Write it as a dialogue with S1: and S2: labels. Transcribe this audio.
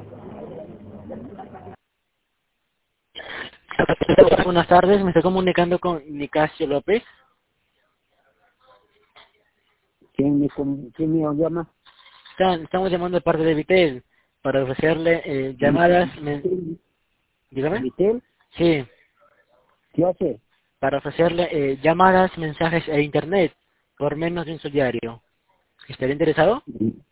S1: Buenas tardes, me estoy comunicando con Nicasio López.
S2: ¿Quién me llama?
S1: Estamos llamando de parte de Vitel para ofrecerle llamadas, dígame.
S2: ¿Vitel?
S1: Sí,
S2: ¿Qué hace?
S1: para ofrecerle llamadas, mensajes e internet por menos de un sol diario. ¿Estaría interesado?